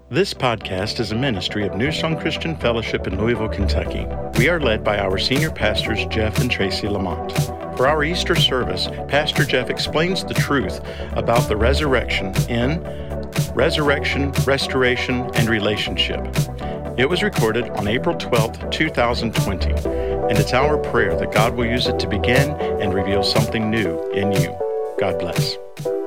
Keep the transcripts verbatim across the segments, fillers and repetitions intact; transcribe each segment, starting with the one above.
This podcast is a ministry of New Song Christian Fellowship in Louisville, Kentucky. We are led by our senior pastors, Jeff and Tracy Lamont. For our Easter service, Pastor Jeff explains the truth about the resurrection in Resurrection, Restoration, and Relationship. It was recorded on April twelfth, two thousand twenty, and it's our prayer that God will use it to begin and reveal something new in you. God bless.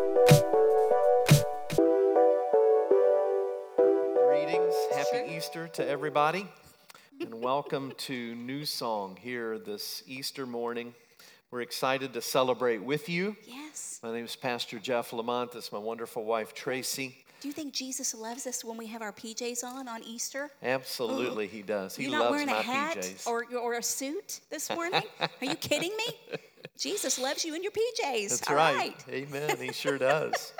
Easter to everybody, and welcome to New Song here this Easter morning. We're excited to celebrate with you. Yes. My name is Pastor Jeff Lamont. This is my wonderful wife, Tracy. Do you think Jesus loves us when we have our P Js on on Easter? Absolutely, he does. He You're not loves wearing my a hat P Js. Or, or a suit this morning? Are you kidding me? Jesus loves you in your P Js. That's All right. right. Amen. He sure does.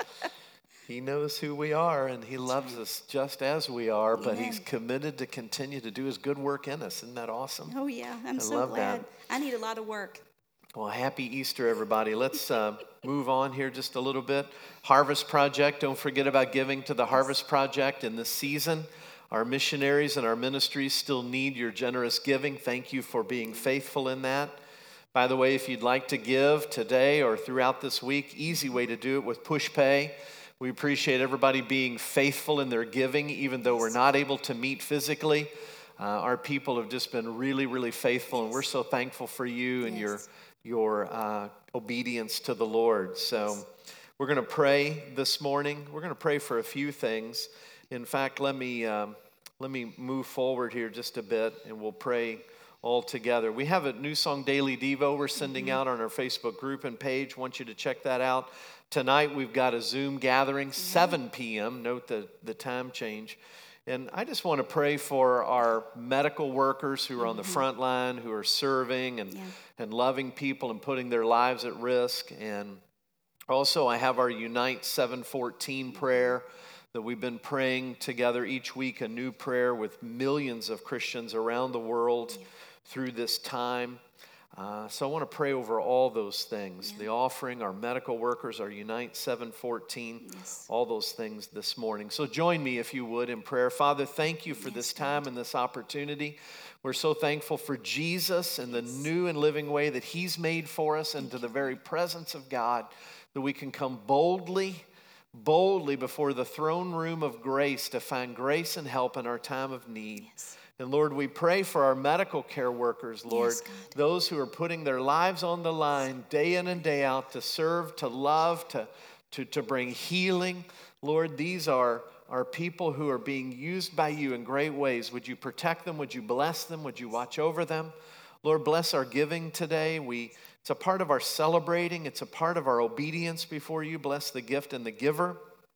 He knows who we are, and he loves us just as we are, but Amen. He's committed to continue to do his good work in us. Isn't that awesome? Oh, yeah. I'm I so love glad. that. I need a lot of work. Well, happy Easter, everybody. Let's uh, move on here just a little bit. Harvest Project. Don't forget about giving to the Harvest Project in this season. Our missionaries and our ministries still need your generous giving. Thank you for being faithful in that. By the way, if you'd like to give today or throughout this week, easy way to do it with PushPay. We appreciate everybody being faithful in their giving, even though we're not able to meet physically. Uh, our people have just been really, really faithful, and we're so thankful for you and your your uh, obedience to the Lord. So we're going to pray this morning. We're going to pray for a few things. In fact, let me um, let me move forward here just a bit, and we'll pray all together. We have a New Song Daily Devo we're sending mm-hmm. out on our Facebook group and page. Want you to check that out. Tonight we've got a Zoom gathering, seven p.m. Note the, the time change. And I just want to pray for our medical workers who are on the front line, who are serving and, yeah. and loving people and putting their lives at risk. And also I have our Unite seven fourteen prayer that we've been praying together each week, a new prayer with millions of Christians around the world yeah. through this time. Uh, so I want to pray over all those things, yeah. the offering, our medical workers, our Unite seven fourteen, yes. all those things this morning. So join me, if you would, in prayer. Father, thank you for yes, this time God. and this opportunity. We're so thankful for Jesus and yes. the new and living way that he's made for us into the very presence of God, that we can come boldly, boldly before the throne room of grace to find grace and help in our time of need. Yes. And Lord, we pray for our medical care workers, Lord, yes, those who are putting their lives on the line day in and day out to serve, to love, to, to, to bring healing. Lord, these are, are people who are being used by you in great ways. Would you protect them? Would you bless them? Would you watch over them? Lord, bless our giving today. We, it's a part of our celebrating. It's a part of our obedience before you. Bless the gift and the giver.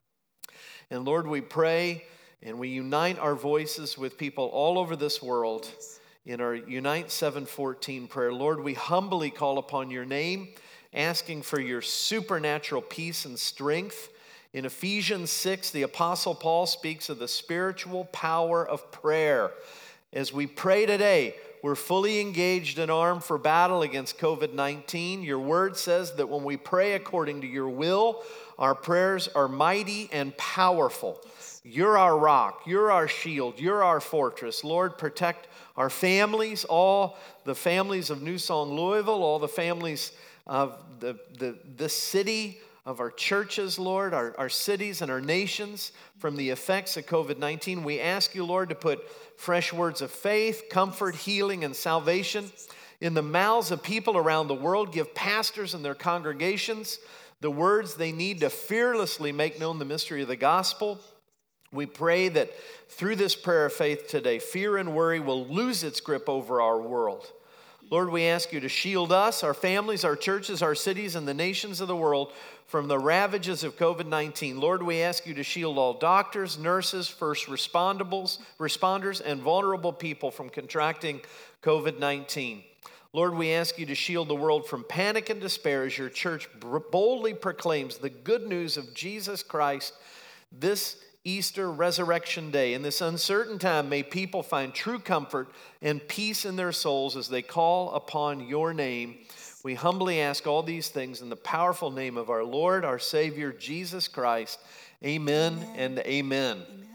And Lord, we pray and we unite our voices with people all over this world in our Unite seven fourteen prayer. Lord, we humbly call upon your name, asking for your supernatural peace and strength. In Ephesians six, the Apostle Paul speaks of the spiritual power of prayer. As we pray today, we're fully engaged and armed for battle against covid nineteen. Your word says that when we pray according to your will, our prayers are mighty and powerful. You're our rock, you're our shield, you're our fortress. Lord, protect our families, all the families of New Song Louisville, all the families of the, the, the city, of our churches, Lord, our, our cities and our nations from the effects of covid nineteen. We ask you, Lord, to put fresh words of faith, comfort, healing, and salvation in the mouths of people around the world. Give pastors and their congregations the words they need to fearlessly make known the mystery of the gospel. We pray that through this prayer of faith today, fear and worry will lose its grip over our world. Lord, we ask you to shield us, our families, our churches, our cities, and the nations of the world from the ravages of covid nineteen. Lord, we ask you to shield all doctors, nurses, first respondables, responders, and vulnerable people from contracting covid nineteen. Lord, we ask you to shield the world from panic and despair as your church boldly proclaims the good news of Jesus Christ this Easter Resurrection Day. In this uncertain time, may people find true comfort and peace in their souls as they call upon your name. We humbly ask all these things in the powerful name of our Lord, our Savior, Jesus Christ. Amen, amen. and amen. amen.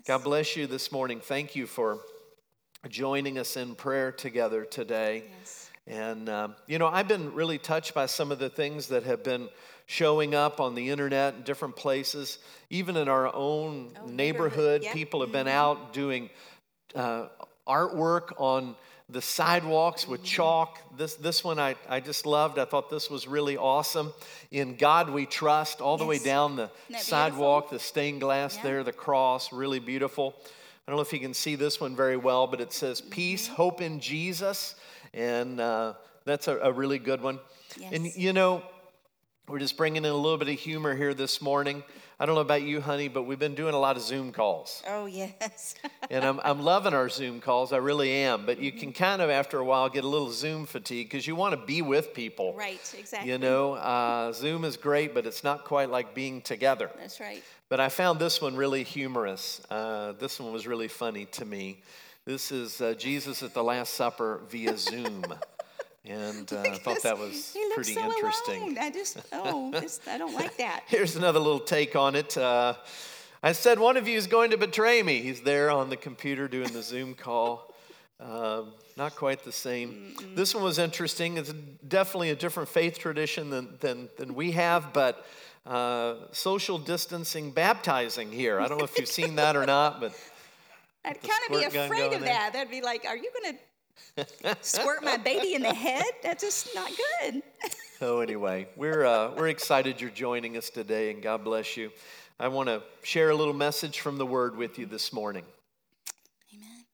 God bless you this morning. Thank you for joining us in prayer together today. Yes. And, um, you know, I've been really touched by some of the things that have been showing up on the internet in different places. Even in our own Oh, neighborhood, neighborhood, yep. people have been Mhm. out doing uh, artwork on the sidewalks with chalk. This this one I, I just loved. I thought this was really awesome. In God We Trust, all the way Yes. down the that sidewalk, the stained glass Yeah. there, the cross, really beautiful. I don't know if you can see this one very well, but it says peace, hope in Jesus. And uh, that's a, a really good one. Yes. And you know, we're just bringing in a little bit of humor here this morning. I don't know about you, honey, but we've been doing a lot of Zoom calls. Oh, yes. And I'm, I'm loving our Zoom calls. I really am. But you can kind of, after a while, get a little Zoom fatigue because you want to be with people. Right, exactly. You know, uh, Zoom is great, but it's not quite like being together. That's right. But I found this one really humorous. Uh, this one was really funny to me. This is uh, Jesus at the Last Supper via Zoom. And uh, I thought that was He looks pretty so interesting. alone. I just, oh, this, I don't like that. Here's another little take on it. Uh, I said, one of you is going to betray me. He's there on the computer doing the Zoom call. Um, not quite the same. Mm-mm. This one was interesting. It's definitely a different faith tradition than, than, than we have, but uh, social distancing baptizing here. I don't know if you've seen that or not, but I'd kind of be afraid of that. That'd be like, are you going to squirt my baby in the head? That's just not good. So anyway, we're uh, we're excited you're joining us today, and God bless you. I want to share a little message from the Word with you this morning. Amen.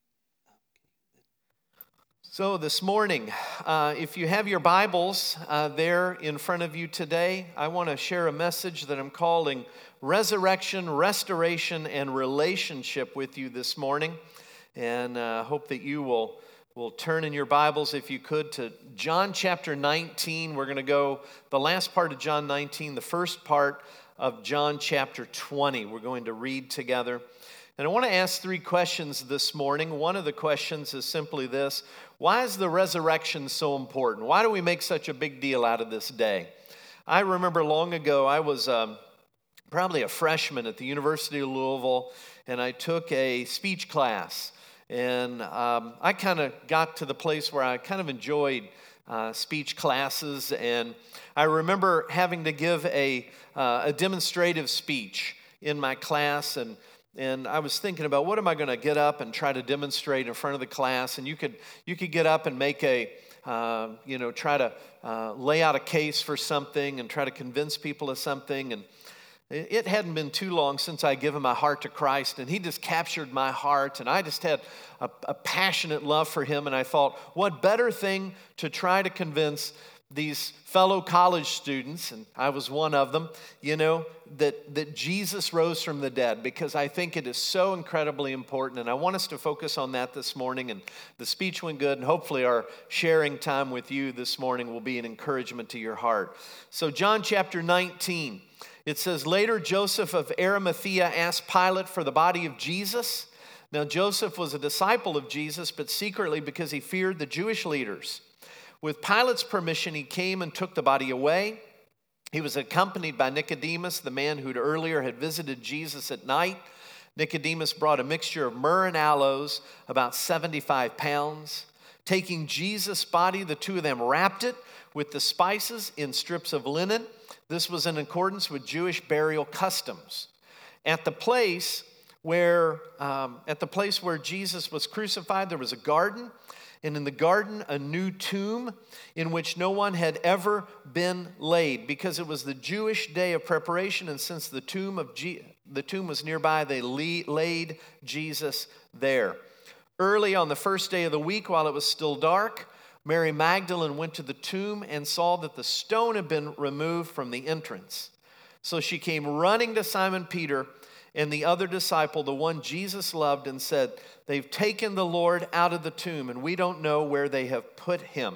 So this morning, uh, if you have your Bibles uh, there in front of you today, I want to share a message that I'm calling Resurrection, Restoration, and Relationship with you this morning, and I uh, hope that you will. We'll turn in your Bibles, if you could, to John chapter nineteen. We're going to go the last part of John nineteen, the first part of John chapter twenty. We're going to read together. And I want to ask three questions this morning. One of the questions is simply this: why is the resurrection so important? Why do we make such a big deal out of this day? I remember long ago, I was um, probably a freshman at the University of Louisville, and I took a speech class. And um, I kind of got to the place where I kind of enjoyed uh, speech classes. And I remember having to give a, uh, a demonstrative speech in my class. And, and I was thinking about, what am I going to get up and try to demonstrate in front of the class? And you could, you could get up and make a, uh, you know, try to uh, lay out a case for something and try to convince people of something. And it hadn't been too long since I given my heart to Christ, and he just captured my heart, and I just had a, a passionate love for him, and I thought, what better thing to try to convince these fellow college students, and I was one of them, you know, that, that Jesus rose from the dead, because I think it is so incredibly important, and I want us to focus on that this morning, and the speech went good, and hopefully our sharing time with you this morning will be an encouragement to your heart. So John chapter nineteen. It says, later Joseph of Arimathea asked Pilate for the body of Jesus. Now Joseph was a disciple of Jesus, but secretly because he feared the Jewish leaders. With Pilate's permission, he came and took the body away. He was accompanied by Nicodemus, the man who'd earlier had visited Jesus at night. Nicodemus brought a mixture of myrrh and aloes, about seventy-five pounds. Taking Jesus' body, the two of them wrapped it with the spices in strips of linen. This was in accordance with Jewish burial customs. At the place where, um, at the place where Jesus was crucified, there was a garden, and in the garden a new tomb in which no one had ever been laid, because it was the Jewish day of preparation, and since the tomb of Je- the tomb was nearby, they le- laid Jesus there. Early on the first day of the week, while it was still dark, Mary Magdalene went to the tomb and saw that the stone had been removed from the entrance. So she came running to Simon Peter and the other disciple, the one Jesus loved, and said, they've taken the Lord out of the tomb, and we don't know where they have put him.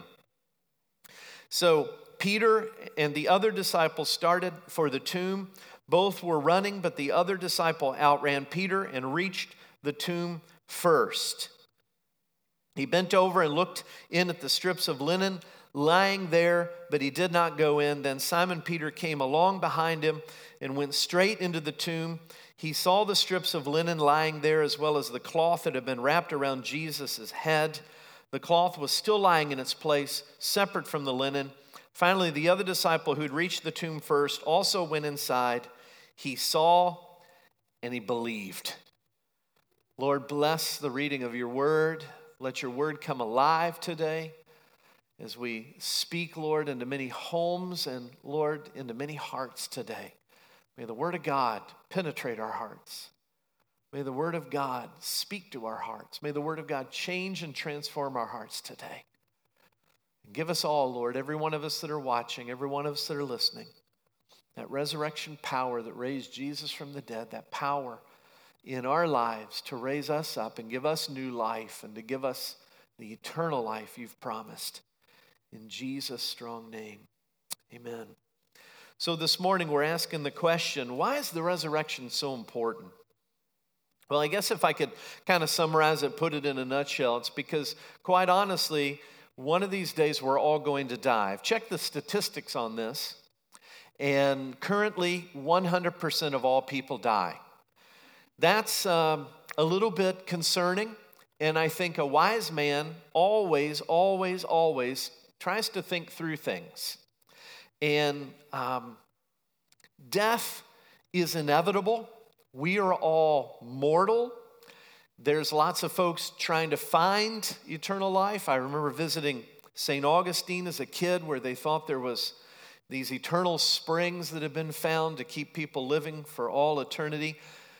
So Peter and the other disciple started for the tomb. Both were running, but the other disciple outran Peter and reached the tomb first. He bent over and looked in at the strips of linen lying there, but he did not go in. Then Simon Peter came along behind him and went straight into the tomb. he saw the strips of linen lying there, as well as the cloth that had been wrapped around Jesus' head. The cloth was still lying in its place, separate from the linen. Finally, the other disciple who had reached the tomb first also went inside. He saw and he believed. Lord, bless the reading of your word. Let your word come alive today as we speak, Lord, into many homes and, Lord, into many hearts today. May the word of God penetrate our hearts. May the word of God speak to our hearts. May the word of God change and transform our hearts today. Give us all, Lord, every one of us that are watching, every one of us that are listening, that resurrection power that raised Jesus from the dead, that power in our lives to raise us up and give us new life and to give us the eternal life you've promised. In Jesus' strong name, amen. So this morning we're asking the question, why is the resurrection so important? Well, I guess if I could kind of summarize it, put it in a nutshell, it's because, quite honestly, one of these days we're all going to die. I've checked the statistics on this, and currently one hundred percent of all people die. That's um, a little bit concerning, and I think a wise man always, always, always tries to think through things. And um, death is inevitable. We are all mortal. There's lots of folks trying to find eternal life. I remember visiting Saint Augustine as a kid where they thought there was these eternal springs that have been found to keep people living for all eternity.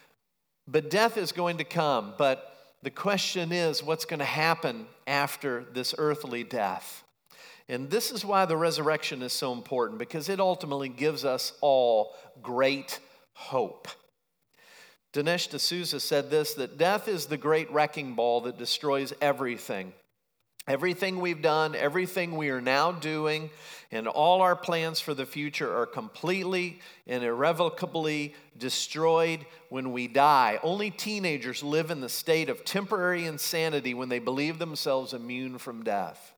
But death is going to come. But the question is, what's going to happen after this earthly death? And this is why the resurrection is so important, because it ultimately gives us all great hope. Dinesh D'Souza said this, that death is the great wrecking ball that destroys everything. Everything we've done, everything we are now doing, and all our plans for the future are completely and irrevocably destroyed when we die. Only teenagers live in the state of temporary insanity when they believe themselves immune from death.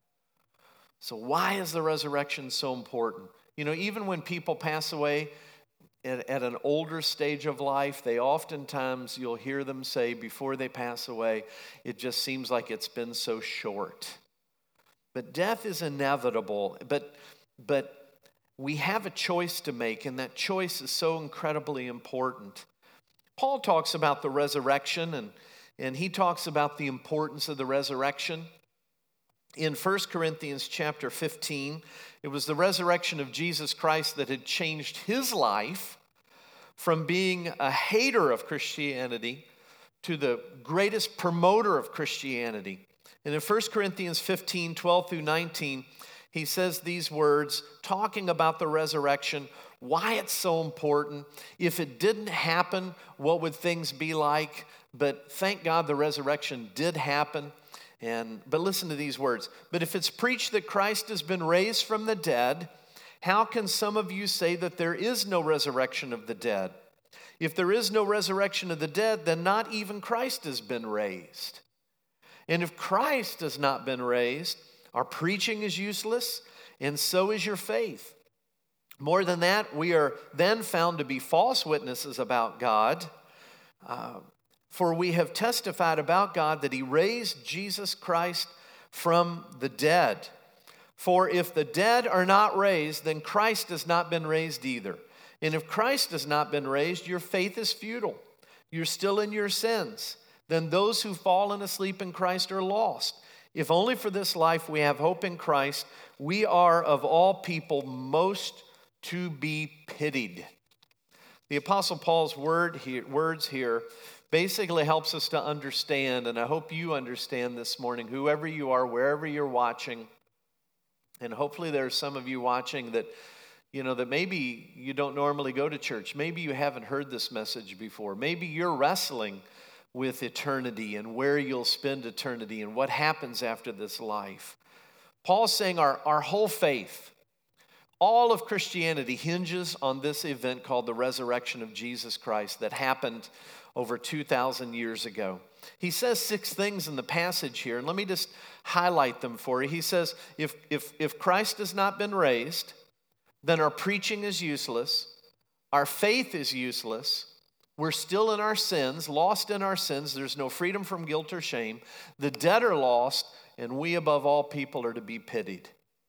So why is the resurrection so important? You know, even when people pass away, At, at an older stage of life, they oftentimes, you'll hear them say before they pass away, it just seems like it's been so short. But death is inevitable, but, but we have a choice to make, and that choice is so incredibly important. Paul talks about the resurrection, and, and he talks about the importance of the resurrection. In First Corinthians chapter fifteen, it was the resurrection of Jesus Christ that had changed his life from being a hater of Christianity to the greatest promoter of Christianity. And in First Corinthians fifteen, twelve through nineteen, he says these words, talking about the resurrection, why it's so important. If it didn't happen, what would things be like? But thank God the resurrection did happen. And, but listen to these words. But if it's preached that Christ has been raised from the dead, how can some of you say that there is no resurrection of the dead? If there is no resurrection of the dead, then not even Christ has been raised. And if Christ has not been raised, our preaching is useless, and so is your faith. More than that, we are then found to be false witnesses about God, uh, for we have testified about God that he raised Jesus Christ from the dead. For if the dead are not raised, then Christ has not been raised either. And if Christ has not been raised, your faith is futile. You're still in your sins. Then those who've fallen asleep in Christ are lost. If only for this life we have hope in Christ, we are of all people most to be pitied. The Apostle Paul's word here, words here basically helps us to understand, and I hope you understand this morning, whoever you are, wherever you're watching, and hopefully there are some of you watching that, you know, that maybe you don't normally go to church. Maybe you haven't heard this message before. Maybe you're wrestling with eternity and where you'll spend eternity and what happens after this life. Paul's saying our, our whole faith, all of Christianity hinges on this event called the resurrection of Jesus Christ that happened over two thousand years ago. He says six things in the passage here, and let me just highlight them for you. He says, if, if, if Christ has not been raised, then our preaching is useless, our faith is useless, We're still in our sins, lost in our sins. There's no freedom from guilt or shame. The dead are lost, and we above all people are to be pitied.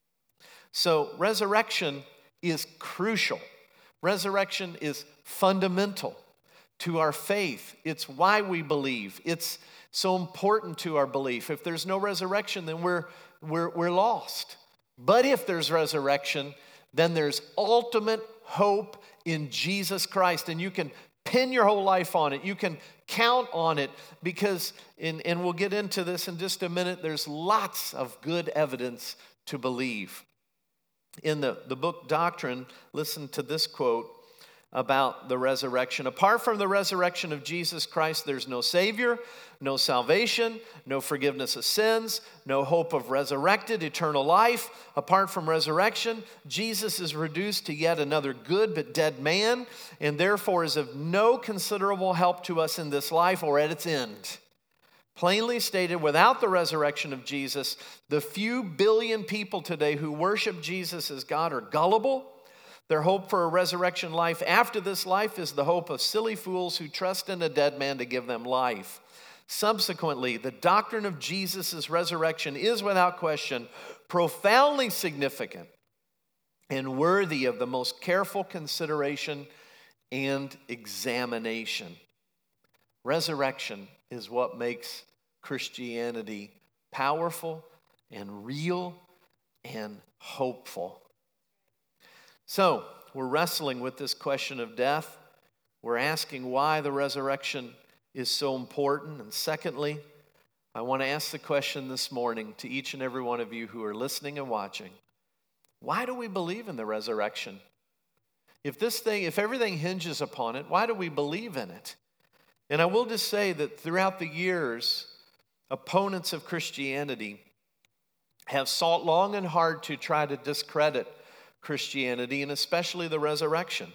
So resurrection is crucial. Resurrection is fundamental to our faith. It's why we believe. It's so important to our belief. If there's no resurrection, then we're, we're, we're lost. But if there's resurrection, then there's ultimate hope in Jesus Christ. And you can pin your whole life on it. You can count on it because, in, and we'll get into this in just a minute, there's lots of good evidence to believe. In the, the book Doctrine, listen to this quote about the resurrection. Apart from the resurrection of Jesus Christ, there's no Savior, no salvation, no forgiveness of sins, no hope of resurrected eternal life. Apart from resurrection, Jesus is reduced to yet another good but dead man, and therefore is of no considerable help to us in this life or at its end. Plainly stated, without the resurrection of Jesus, the few billion people today who worship Jesus as God are gullible. Their hope for a resurrection life after this life is the hope of silly fools who trust in a dead man to give them life. Subsequently, the doctrine of Jesus' resurrection is without question profoundly significant and worthy of the most careful consideration and examination. Resurrection is what makes Christianity powerful and real and hopeful. So, we're wrestling with this question of death. We're asking why the resurrection is so important. And secondly, I want to ask the question this morning to each and every one of you who are listening and watching. Why do we believe in the resurrection? If this thing, if everything hinges upon it, why do we believe in it? And I will just say that throughout the years, opponents of Christianity have sought long and hard to try to discredit Christianity, and especially the resurrection.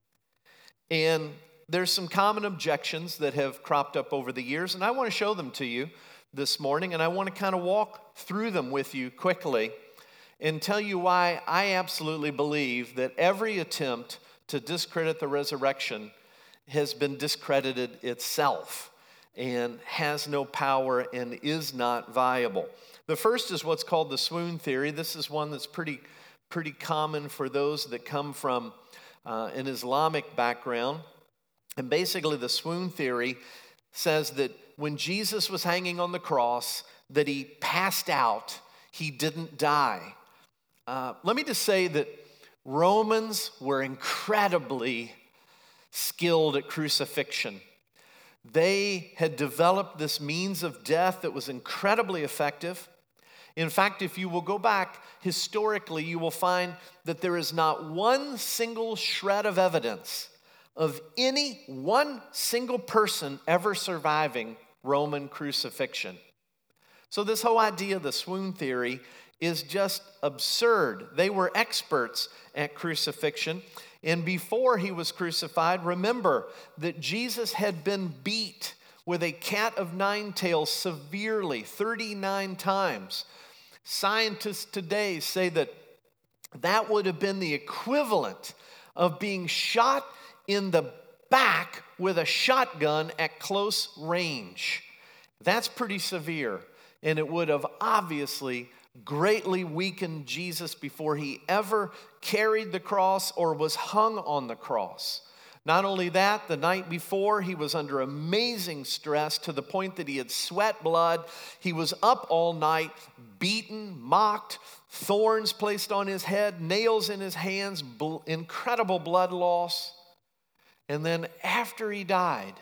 And there's some common objections that have cropped up over the years, and I want to show them to you this morning, and I want to kind of walk through them with you quickly and tell you why I absolutely believe that every attempt to discredit the resurrection has been discredited itself and has no power and is not viable. The first is what's called the swoon theory. This is one that's pretty pretty common for those that come from uh, an Islamic background. And basically the swoon theory says that when Jesus was hanging on the cross, that he passed out, he didn't die. Uh, let me just say that Romans were incredibly skilled at crucifixion. They had developed this means of death that was incredibly effective. In fact, if you will go back historically, you will find that there is not one single shred of evidence of any one single person ever surviving Roman crucifixion. So this whole idea of the swoon theory is just absurd. They were experts at crucifixion. And before he was crucified, remember that Jesus had been beat with a cat of nine tails severely, thirty-nine times. Scientists today say that that would have been the equivalent of being shot in the back with a shotgun at close range. That's pretty severe, and it would have obviously greatly weakened Jesus before he ever carried the cross or was hung on the cross. Not only that, the night before, he was under amazing stress to the point that he had sweat blood. He was up all night, beaten, mocked, thorns placed on his head, nails in his hands, bl- incredible blood loss. And then after he died,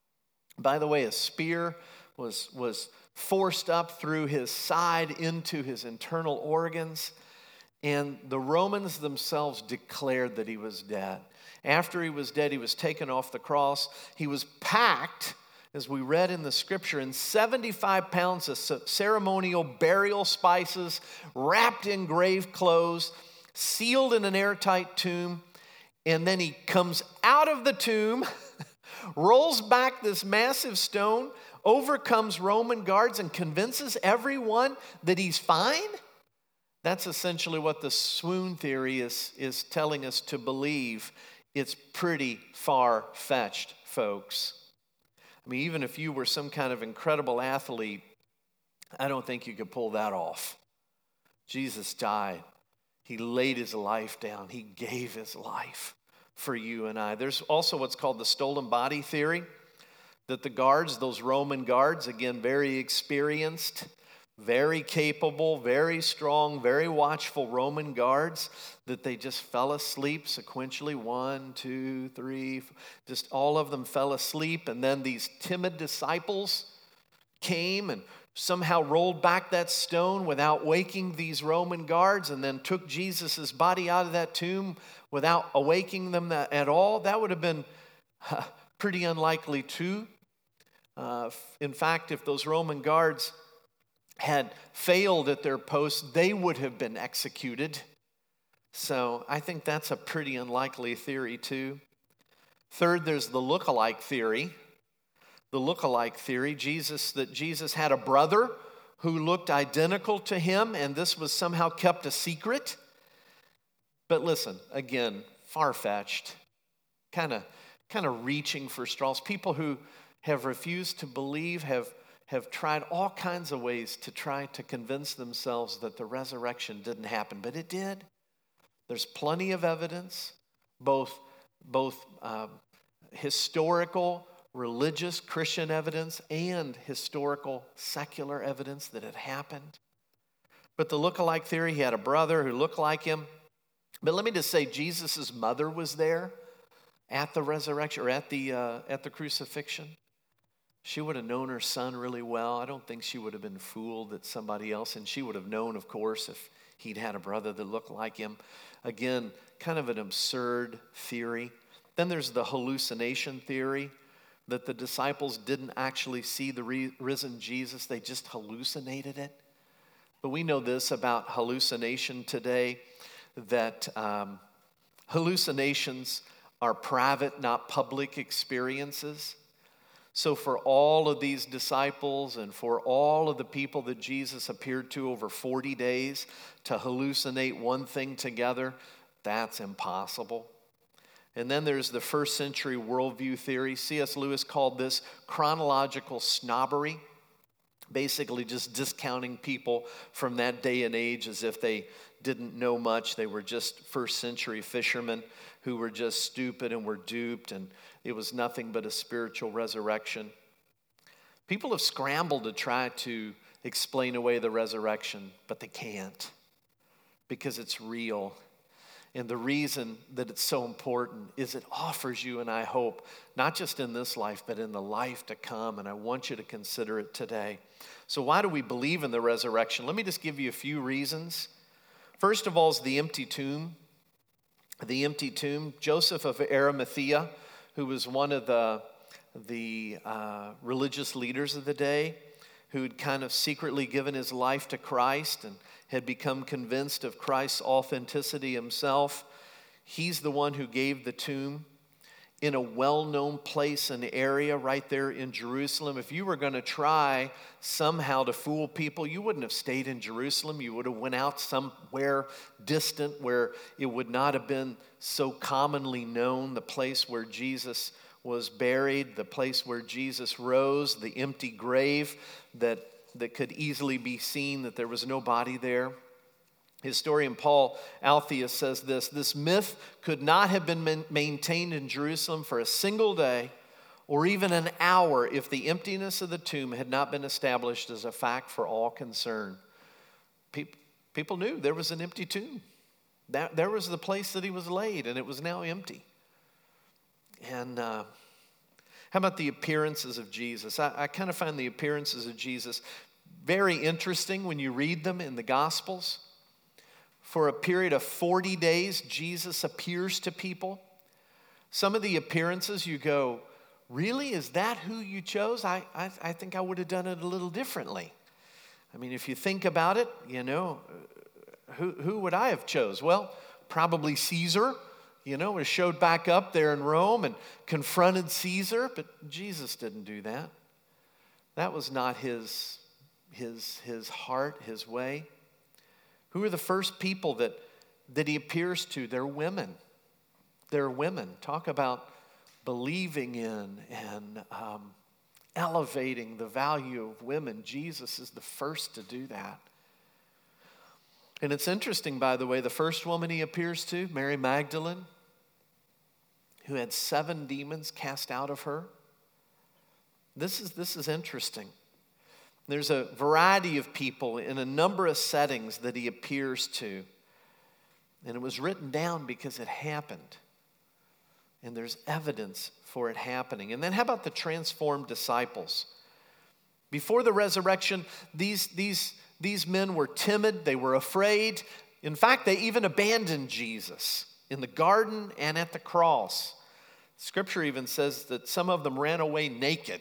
by the way, a spear was, was forced up through his side into his internal organs. And the Romans themselves declared that he was dead. After he was dead, he was taken off the cross. He was packed, as we read in the scripture, in seventy-five pounds of ceremonial burial spices, wrapped in grave clothes, sealed in an airtight tomb. And then he comes out of the tomb, rolls back this massive stone, overcomes Roman guards, and convinces everyone that he's fine. That's essentially what the swoon theory is, is telling us to believe. It's pretty far-fetched folks. I mean, even if you were some kind of incredible athlete, I don't think you could pull that off. Jesus died. He laid his life down. He gave his life for you and I. There's also what's called the stolen body theory, that the guards, those Roman guards, again, very experienced, very capable, very strong, very watchful Roman guards, that they just fell asleep sequentially. One, two, three, just all of them fell asleep. And then these timid disciples came and somehow rolled back that stone without waking these Roman guards, and then took Jesus' body out of that tomb without awaking them at all. That would have been uh, pretty unlikely too. Uh, in fact, if those Roman guards had failed at their post, they would have been executed. So I think that's a pretty unlikely theory too. Third, there's the look-alike theory. The look-alike theory, Jesus, that Jesus had a brother who looked identical to him, and this was somehow kept a secret. But listen, again, far-fetched, kind of kind of reaching for straws. People who have refused to believe have, have tried all kinds of ways to try to convince themselves that the resurrection didn't happen, but it did. There's plenty of evidence, both, both uh, historical, religious Christian evidence and historical secular evidence that it happened. But the look-alike theory, he had a brother who looked like him. But let me just say, Jesus' mother was there at the resurrection, or at the uh, at the crucifixion. She would have known her son really well. I don't think she would have been fooled that somebody else, and she would have known, of course, if he'd had a brother that looked like him. Again, kind of an absurd theory. Then there's the hallucination theory, that the disciples didn't actually see the re- risen Jesus, they just hallucinated it. But we know this about hallucination today, that um, hallucinations are private, not public experiences. So for all of these disciples and for all of the people that Jesus appeared to over forty days to hallucinate one thing together, that's impossible. And then there's the first century worldview theory. C S Lewis called this chronological snobbery, basically just discounting people from that day and age as if they didn't know much. They were just first century fishermen who were just stupid and were duped, and it was nothing but a spiritual resurrection. People have scrambled to try to explain away the resurrection, but they can't, because it's real. And the reason that it's so important is it offers you and I hope, not just in this life, but in the life to come. And I want you to consider it today. So why do we believe in the resurrection? Let me just give you a few reasons. First of all is the empty tomb. The empty tomb. Joseph of Arimathea, who was one of the, the uh, religious leaders of the day, who'd kind of secretly given his life to Christ and had become convinced of Christ's authenticity himself. He's the one who gave the tomb in a well-known place and area right there in Jerusalem. If you were going to try somehow to fool people, you wouldn't have stayed in Jerusalem. You would have went out somewhere distant where it would not have been so commonly known, the place where Jesus was buried, the place where Jesus rose, the empty grave that that could easily be seen, that there was no body there. Historian Paul Altheus says this: this myth could not have been man- maintained in Jerusalem for a single day or even an hour if the emptiness of the tomb had not been established as a fact for all concerned. Pe- people knew there was an empty tomb. That, there was the place that he was laid, and it was now empty. And uh, how about the appearances of Jesus? I, I kind of find the appearances of Jesus very interesting when you read them in the Gospels. For a period of forty days, Jesus appears to people. Some of the appearances you go, really? Is that who you chose? I, I, I think I would have done it a little differently. I mean, if you think about it, you know, who, who would I have chose? Well, probably Caesar. You know, was showed back up there in Rome and confronted Caesar, but Jesus didn't do that. That was not his, his, his heart, his way. Who are the first people that, that he appears to? They're women. They're women. Talk about believing in and um, elevating the value of women. Jesus is the first to do that. And it's interesting, by the way, the first woman he appears to, Mary Magdalene, who had seven demons cast out of her. This is, this is interesting. There's a variety of people in a number of settings that he appears to. And it was written down because it happened. And there's evidence for it happening. And then how about the transformed disciples? Before the resurrection, these, these, these men were timid. They were afraid. In fact, they even abandoned Jesus in the garden and at the cross. Scripture even says that some of them ran away naked.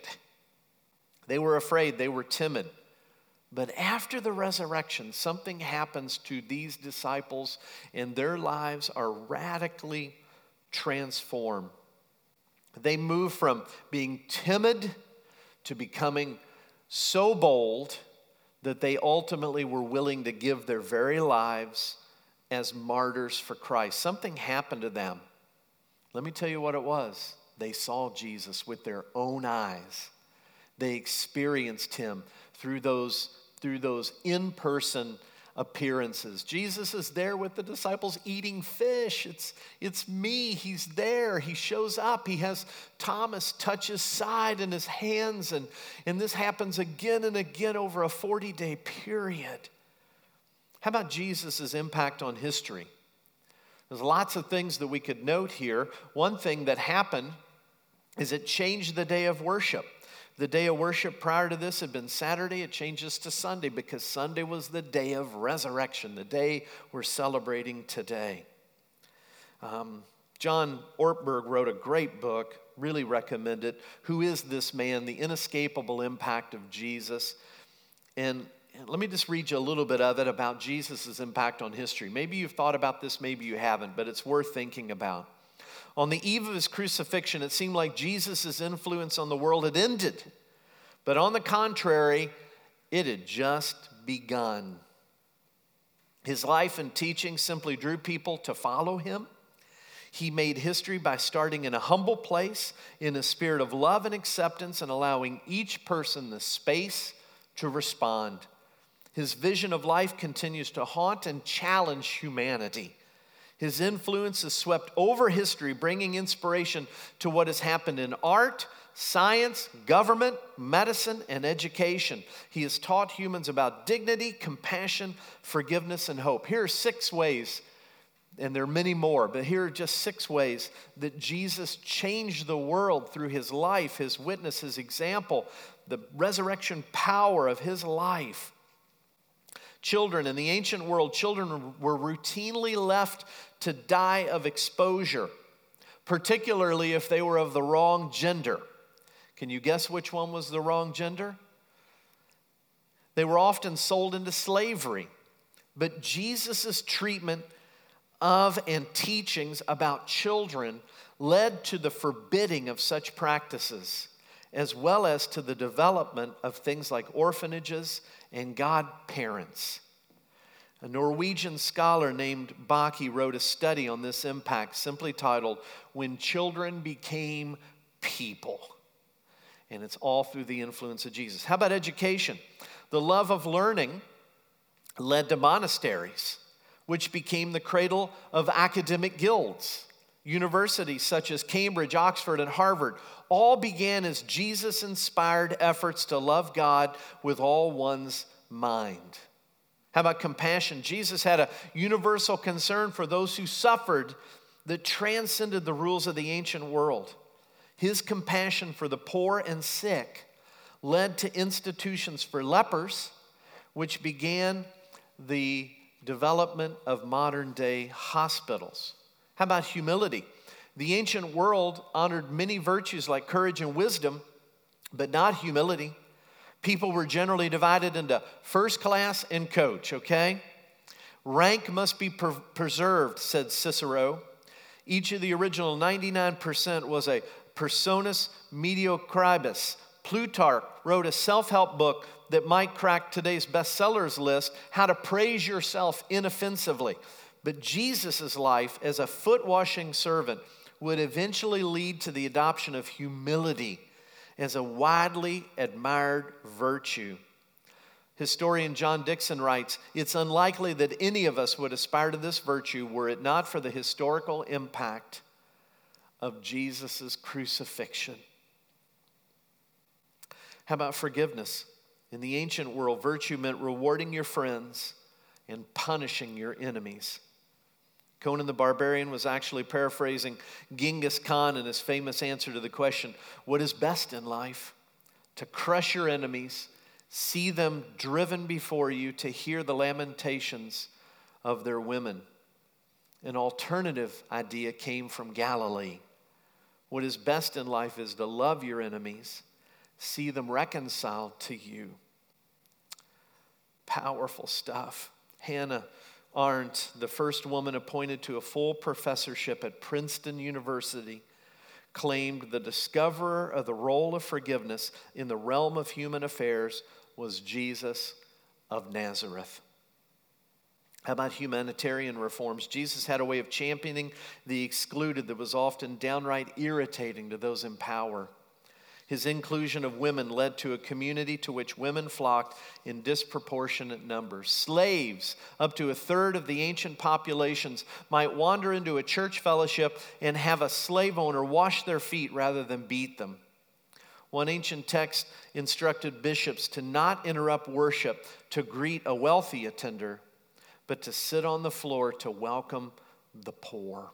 They were afraid. They were timid. But after the resurrection, something happens to these disciples, and their lives are radically transformed. They move from being timid to becoming so bold that they ultimately were willing to give their very lives as martyrs for Christ. Something happened to them. Let me tell you what it was. They saw Jesus with their own eyes. They experienced him through those, through those in-person appearances. Jesus is there with the disciples eating fish. It's, it's me. He's there. He shows up. He has Thomas touch his side and his hands. And, and this happens again and again over a forty-day period. How about Jesus' impact on history? There's lots of things that we could note here. One thing that happened is it changed the day of worship. The day of worship prior to this had been Saturday. It changes to Sunday because Sunday was the day of resurrection, the day we're celebrating today. Um, John Ortberg wrote a great book, really recommend it. Who is this man? The inescapable impact of Jesus. And let me just read you a little bit of it about Jesus' impact on history. Maybe you've thought about this, maybe you haven't, but it's worth thinking about. On the eve of his crucifixion, it seemed like Jesus' influence on the world had ended. But on the contrary, it had just begun. His life and teaching simply drew people to follow him. He made history by starting in a humble place, in a spirit of love and acceptance, and allowing each person the space to respond. His vision of life continues to haunt and challenge humanity. His influence has swept over history, bringing inspiration to what has happened in art, science, government, medicine, and education. He has taught humans about dignity, compassion, forgiveness, and hope. Here are six ways, and there are many more, but here are just six ways that Jesus changed the world through his life, his witness, his example, the resurrection power of his life. Children, in the ancient world, children were routinely left to die of exposure, particularly if they were of the wrong gender. Can you guess which one was the wrong gender? They were often sold into slavery. But Jesus' treatment of and teachings about children led to the forbidding of such practices, as well as to the development of things like orphanages and godparents. A Norwegian scholar named Bakke wrote a study on this impact simply titled, When Children Became People. And it's all through the influence of Jesus. How about education? The love of learning led to monasteries, which became the cradle of academic guilds. Universities such as Cambridge, Oxford, and Harvard all began as Jesus-inspired efforts to love God with all one's mind. How about compassion? Jesus had a universal concern for those who suffered that transcended the rules of the ancient world. His compassion for the poor and sick led to institutions for lepers, which began the development of modern-day hospitals. How about humility? The ancient world honored many virtues like courage and wisdom, but not humility. People were generally divided into first class and coach, okay? Rank must be per- preserved, said Cicero. Each of the original ninety-nine percent was a personus mediocribus. Plutarch wrote a self-help book that might crack today's bestsellers list, How to Praise Yourself Inoffensively. But Jesus' life as a foot-washing servant would eventually lead to the adoption of humility as a widely admired virtue. Historian John Dixon writes, "It's unlikely that any of us would aspire to this virtue were it not for the historical impact of Jesus' crucifixion." How about forgiveness? In the ancient world, virtue meant rewarding your friends and punishing your enemies. Conan the Barbarian was actually paraphrasing Genghis Khan in his famous answer to the question, "What is best in life? To crush your enemies, see them driven before you, to hear the lamentations of their women." An alternative idea came from Galilee. What is best in life is to love your enemies, see them reconciled to you. Powerful stuff. Hannah Arendt, the first woman appointed to a full professorship at Princeton University, claimed the discoverer of the role of forgiveness in the realm of human affairs was Jesus of Nazareth. How about humanitarian reforms? Jesus had a way of championing the excluded that was often downright irritating to those in power. His inclusion of women led to a community to which women flocked in disproportionate numbers. Slaves, up to a third of the ancient populations, might wander into a church fellowship and have a slave owner wash their feet rather than beat them. One ancient text instructed bishops to not interrupt worship to greet a wealthy attender, but to sit on the floor to welcome the poor.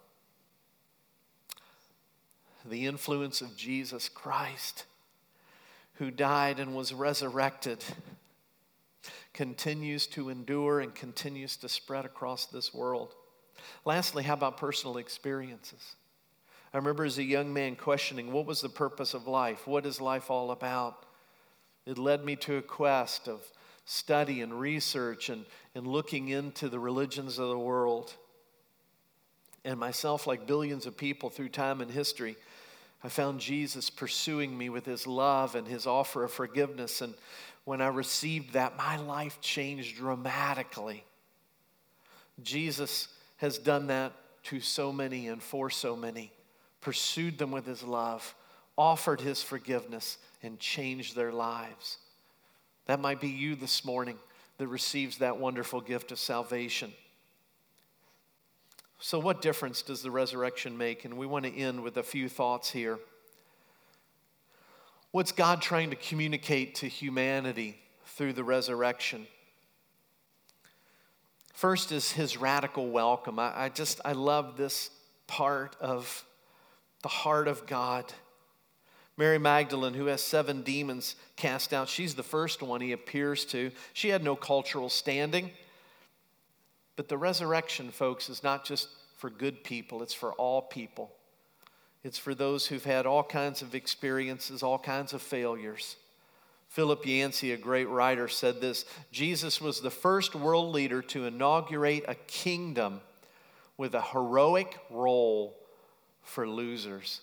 The influence of Jesus Christ, who died and was resurrected, continues to endure and continues to spread across this world. Lastly, how about personal experiences? I remember as a young man questioning, what was the purpose of life? What is life all about? It led me to a quest of study and research and, and looking into the religions of the world. And myself, like billions of people through time and history, I found Jesus pursuing me with his love and his offer of forgiveness. And when I received that, my life changed dramatically. Jesus has done that to so many and for so many, pursued them with his love, offered his forgiveness, and changed their lives. That might be you this morning that receives that wonderful gift of salvation. So what difference does the resurrection make? And we want to end with a few thoughts here. What's God trying to communicate to humanity through the resurrection? First is his radical welcome. I, I just, I love this part of the heart of God. Mary Magdalene, who has seven demons cast out, she's the first one he appears to. She had no cultural standing. But the resurrection, folks, is not just for good people, it's for all people. It's for those who've had all kinds of experiences, all kinds of failures. Philip Yancey, a great writer, said this: Jesus was the first world leader to inaugurate a kingdom with a heroic role for losers.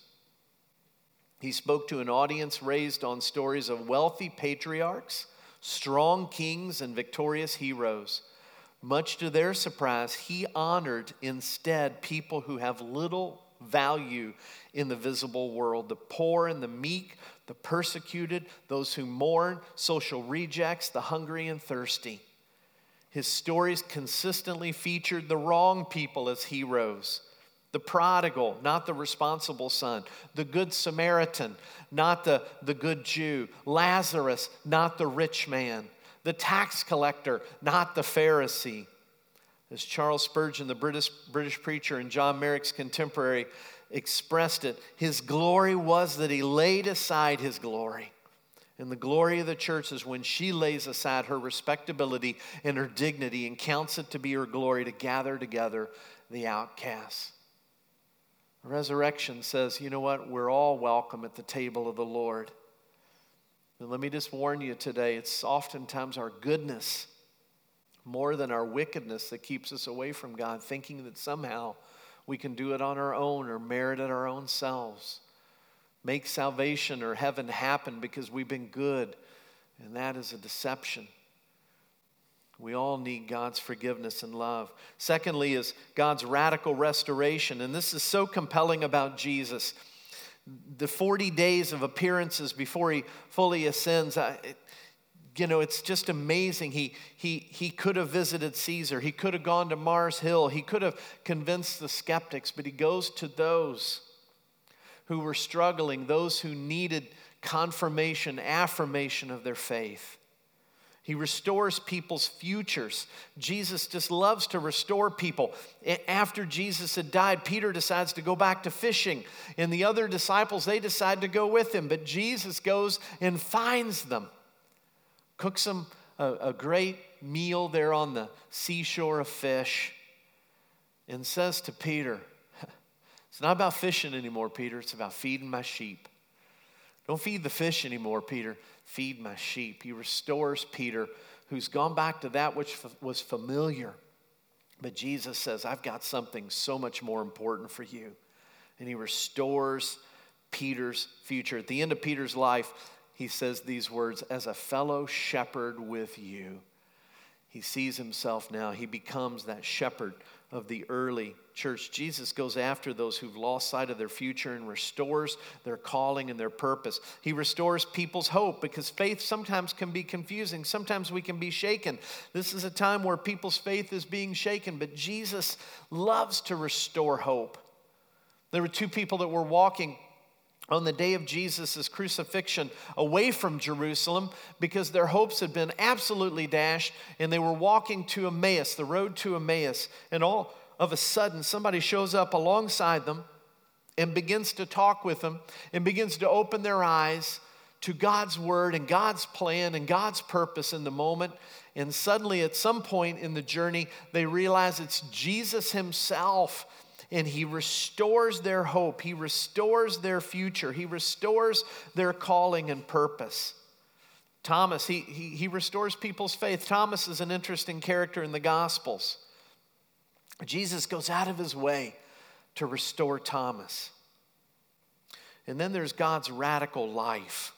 He spoke to an audience raised on stories of wealthy patriarchs, strong kings, and victorious heroes. Much to their surprise, he honored instead people who have little value in the visible world: the poor and the meek, the persecuted, those who mourn, social rejects, the hungry and thirsty. His stories consistently featured the wrong people as heroes: the prodigal, not the responsible son; the good Samaritan, not the, the good Jew; Lazarus, not the rich man; the tax collector, not the Pharisee. As Charles Spurgeon, the British, British preacher and John Merrick's contemporary, expressed it, his glory was that he laid aside his glory. And the glory of the church is when she lays aside her respectability and her dignity and counts it to be her glory to gather together the outcasts. The resurrection says, you know what? We're all welcome at the table of the Lord. And let me just warn you today, it's oftentimes our goodness more than our wickedness that keeps us away from God, thinking that somehow we can do it on our own or merit it our own selves, make salvation or heaven happen because we've been good. And that is a deception. We all need God's forgiveness and love. Secondly is God's radical restoration. And this is so compelling about Jesus. The forty days of appearances before he fully ascends, I, it, you know, it's just amazing. He, he, he could have visited Caesar. He could have gone to Mars Hill. He could have convinced the skeptics, but he goes to those who were struggling, those who needed confirmation, affirmation of their faith. He restores people's futures. Jesus just loves to restore people. After Jesus had died, Peter decides to go back to fishing. And the other disciples, they decide to go with him. But Jesus goes and finds them, cooks them a, a great meal there on the seashore of fish, and says to Peter, it's not about fishing anymore, Peter. It's about feeding my sheep. Don't feed the fish anymore, Peter. Feed my sheep. He restores Peter, who's gone back to that which f- was familiar. But Jesus says, I've got something so much more important for you. And he restores Peter's future. At the end of Peter's life, he says these words, as a fellow shepherd with you. He sees himself now. He becomes that shepherd of the early church. Jesus goes after those who've lost sight of their future and restores their calling and their purpose. He restores people's hope, because faith sometimes can be confusing. Sometimes we can be shaken. This is a time where people's faith is being shaken, but Jesus loves to restore hope. There were two people that were walking on the day of Jesus' crucifixion away from Jerusalem because their hopes had been absolutely dashed, and they were walking to Emmaus, the road to Emmaus, and all of a sudden somebody shows up alongside them and begins to talk with them and begins to open their eyes to God's word and God's plan and God's purpose in the moment. And suddenly at some point in the journey, they realize it's Jesus himself. And he restores their hope. He restores their future. He restores their calling and purpose. Thomas, he, he, he restores people's faith. Thomas is an interesting character in the Gospels. Jesus goes out of his way to restore Thomas. And then there's God's radical life.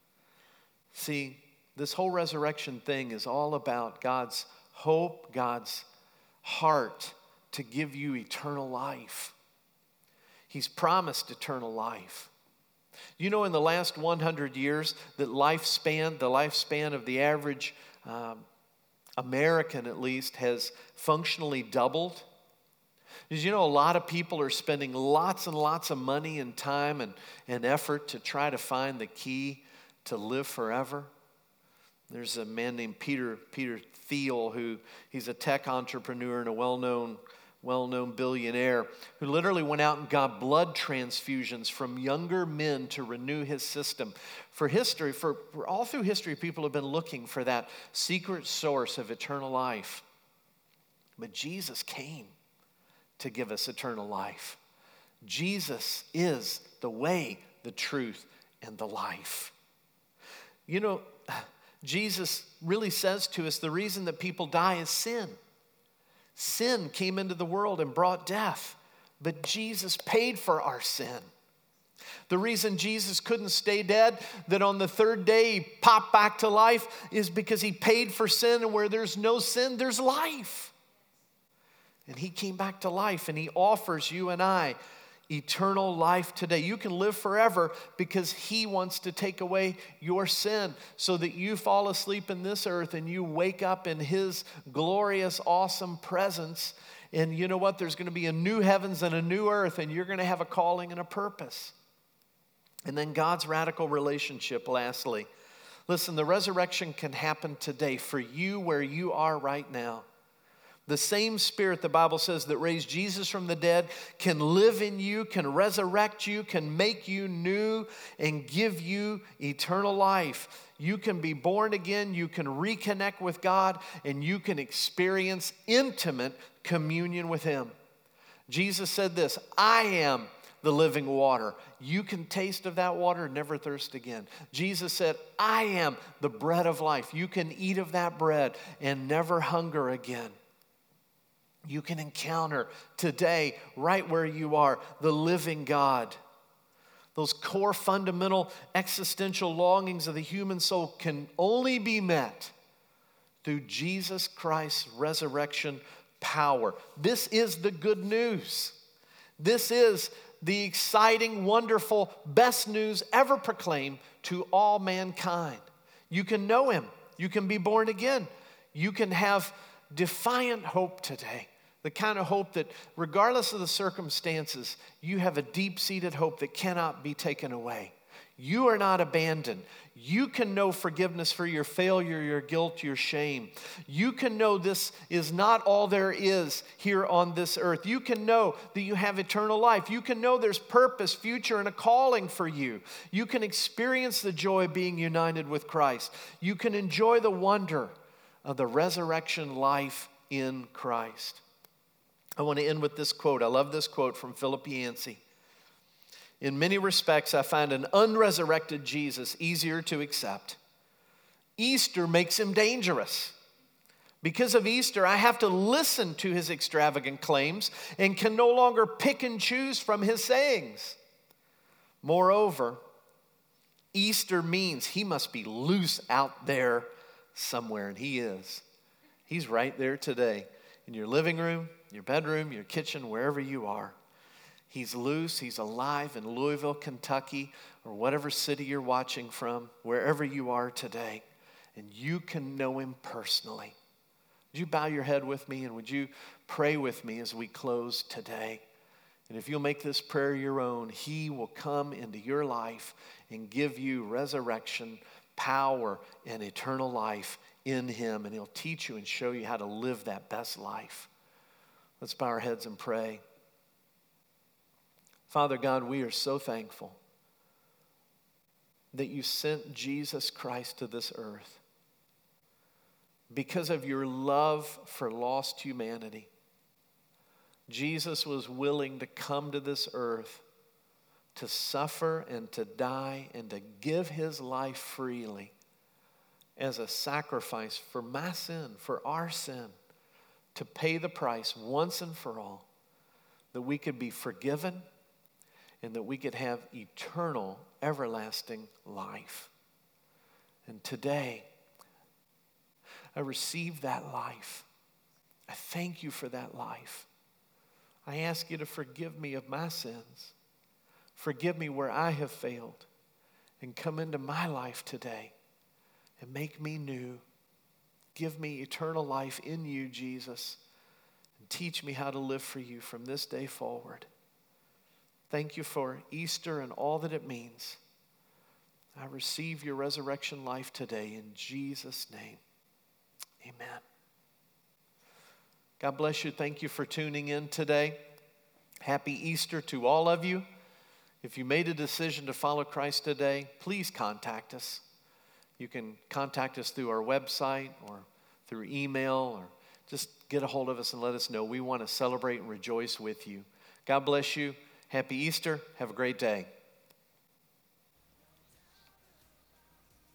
See, this whole resurrection thing is all about God's hope, God's heart to give you eternal life. He's promised eternal life. You know, in the last one hundred years, that lifespan, the lifespan of the average um, American at least, has functionally doubled. Did you know a lot of people are spending lots and lots of money and time and, and effort to try to find the key to live forever? There's a man named Peter, Peter Thiel, who he's a tech entrepreneur and a well-known well-known billionaire who literally went out and got blood transfusions from younger men to renew his system. For history, for, for all through history, people have been looking for that secret source of eternal life. But Jesus came to give us eternal life. Jesus is the way, the truth, and the life. You know, Jesus really says to us the reason that people die is sin. Sin came into the world and brought death, but Jesus paid for our sin. The reason Jesus couldn't stay dead, that on the third day he popped back to life, is because he paid for sin, and where there's no sin, there's life. And he came back to life, and he offers you and I eternal life today. You can live forever because he wants to take away your sin so that you fall asleep in this earth and you wake up in his glorious, awesome presence. And you know what? There's going to be a new heavens and a new earth, and you're going to have a calling and a purpose. And then God's radical relationship, lastly. Listen, the resurrection can happen today for you where you are right now. The same Spirit, the Bible says, that raised Jesus from the dead can live in you, can resurrect you, can make you new, and give you eternal life. You can be born again, you can reconnect with God, and you can experience intimate communion with him. Jesus said this, I am the living water. You can taste of that water and never thirst again. Jesus said, I am the bread of life. You can eat of that bread and never hunger again. You can encounter today, right where you are, the living God. Those core fundamental existential longings of the human soul can only be met through Jesus Christ's resurrection power. This is the good news. This is the exciting, wonderful, best news ever proclaimed to all mankind. You can know him. You can be born again. You can have defiant hope today. The kind of hope that regardless of the circumstances, you have a deep-seated hope that cannot be taken away. You are not abandoned. You can know forgiveness for your failure, your guilt, your shame. You can know this is not all there is here on this earth. You can know that you have eternal life. You can know there's purpose, future, and a calling for you. You can experience the joy of being united with Christ. You can enjoy the wonder of the resurrection life in Christ. I want to end with this quote. I love this quote from Philip Yancey. In many respects, I find an unresurrected Jesus easier to accept. Easter makes him dangerous. Because of Easter, I have to listen to his extravagant claims and can no longer pick and choose from his sayings. Moreover, Easter means he must be loose out there somewhere, and he is. He's right there today in your living room, your bedroom, your kitchen, wherever you are. He's loose, he's alive in Louisville, Kentucky, or whatever city you're watching from, wherever you are today, and you can know him personally. Would you bow your head with me, and would you pray with me as we close today? And if you'll make this prayer your own, he will come into your life and give you resurrection, power, and eternal life in him, and he'll teach you and show you how to live that best life. Let's bow our heads and pray. Father God, we are so thankful that you sent Jesus Christ to this earth because of your love for lost humanity. Jesus was willing to come to this earth to suffer and to die and to give his life freely as a sacrifice for my sin, for our sin, to pay the price once and for all, that we could be forgiven and that we could have eternal, everlasting life. And today, I receive that life. I thank you for that life. I ask you to forgive me of my sins. Forgive me where I have failed. And come into my life today and make me new. Give me eternal life in you, Jesus. And teach me how to live for you from this day forward. Thank you for Easter and all that it means. I receive your resurrection life today in Jesus' name. Amen. God bless you. Thank you for tuning in today. Happy Easter to all of you. If you made a decision to follow Christ today, please contact us. You can contact us through our website or through email, or just get a hold of us and let us know. We want to celebrate and rejoice with you. God bless you. Happy Easter. Have a great day.